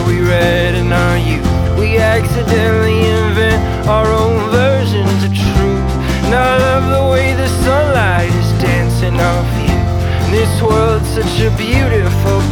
we read in our youth. We accidentally invent our own versions of truth. And I love the way the sunlight is dancing off you. This world's such a beautiful